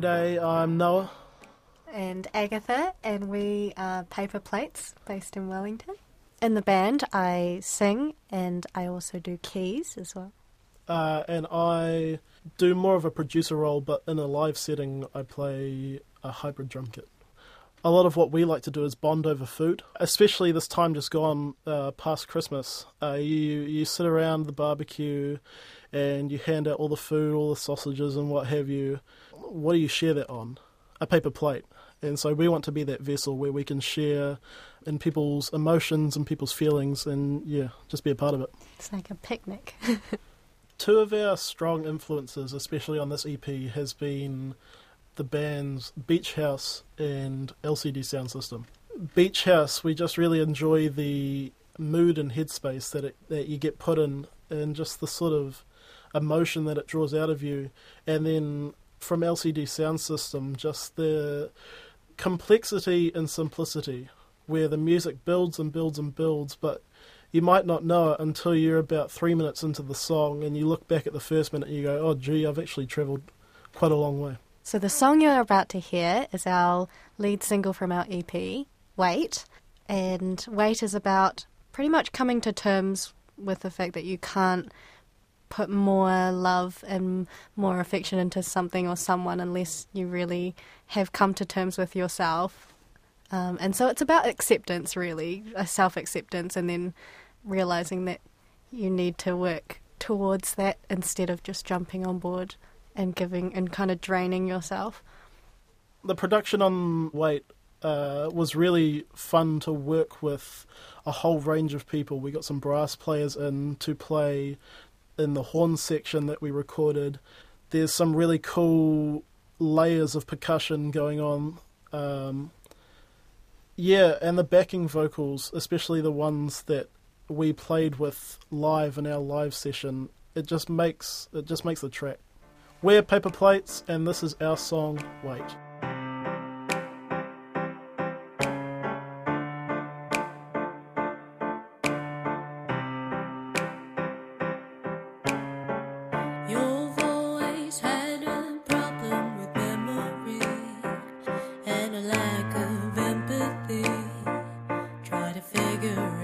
G'day, I'm Noah. And Agatha, and we are Paper Plates, based in Wellington. In the band, I sing, and I also do keys as well. And I do more of a producer role, but in a live setting, I play a hybrid drum kit. A lot of what we like to do is bond over food, especially this time just gone past Christmas. You sit around the barbecue and you hand out all the food, all the sausages and what have you. What do you share that on? A paper plate. And so we want to be that vessel where we can share in people's emotions and people's feelings and, yeah, just be a part of it. It's like a picnic. Two of our strong influences, especially on this EP, has been the bands Beach House and LCD Soundsystem. Beach House, we just really enjoy the mood and headspace that you get put in and just the sort of emotion that it draws out of you. And then from LCD Soundsystem, just the complexity and simplicity, where the music builds and builds and builds, but you might not know it until you're about 3 minutes into the song and you look back at the first minute and you go, oh gee, I've actually travelled quite a long way. So the song you're about to hear is our lead single from our EP, Wait. And Wait is about pretty much coming to terms with the fact that you can't put more love and more affection into something or someone unless you really have come to terms with yourself. And so it's about acceptance, really, a self-acceptance, and then realising that you need to work towards that instead of just jumping on board and giving and kind of draining yourself. The production on Wait was really fun to work with a whole range of people. We got some brass players in to play in the horn section that we recorded. There's some really cool layers of percussion going on. And the backing vocals, especially the ones that we played with live in our live session, it just makes the track. We're Paper Plates, and this is our song, Wait. You've always had a problem with memory and a lack of empathy. Try to figure